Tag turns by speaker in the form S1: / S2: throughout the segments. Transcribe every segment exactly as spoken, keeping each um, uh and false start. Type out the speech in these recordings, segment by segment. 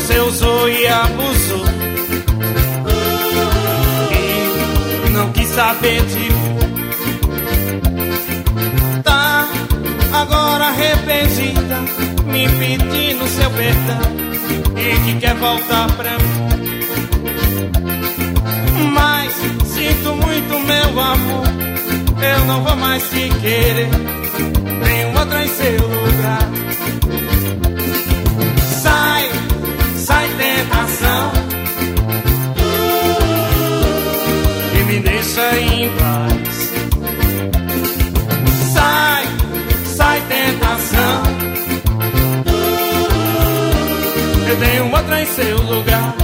S1: você usou e abusou e não quis saber de mim. Tá agora arrependida, me pedindo seu perdão e que quer voltar pra mim. Mas sinto muito, meu amor, eu não vou mais te querer, tem outra em seu lugar. Sai, sai tentação, e me deixa em paz. Sai, sai tentação, eu tenho outra em seu lugar.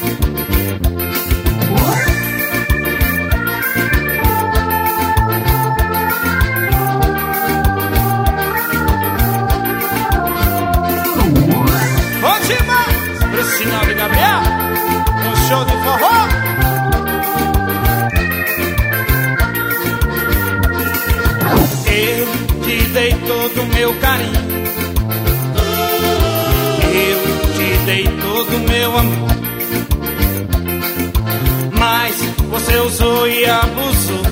S1: Sinal de Gabriel, um show de forró. Eu te dei todo o meu carinho, eu te dei todo o meu amor, mas você usou e abusou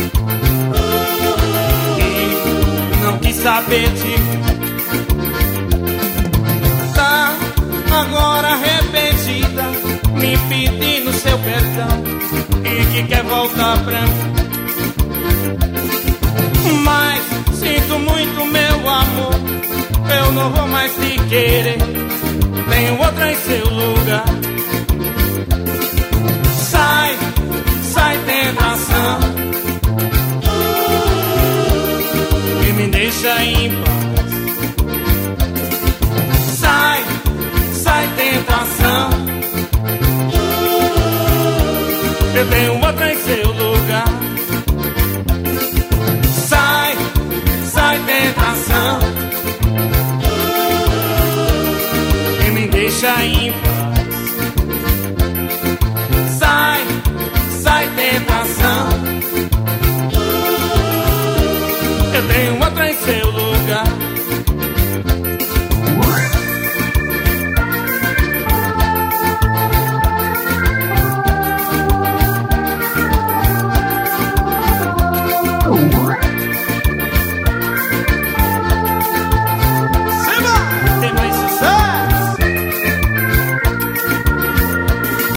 S1: e não quis saber de mim. Tá agora arrependida, me pedindo seu perdão e que quer voltar pra mim. Mas sinto muito, meu amor, eu não vou mais te querer, tenho outra em seu lugar. Sai, sai tentação, e me deixa em paz. Sai, sai tentação, eu tenho outra em seu lugar. Sai, sai tentação, e me deixa em paz.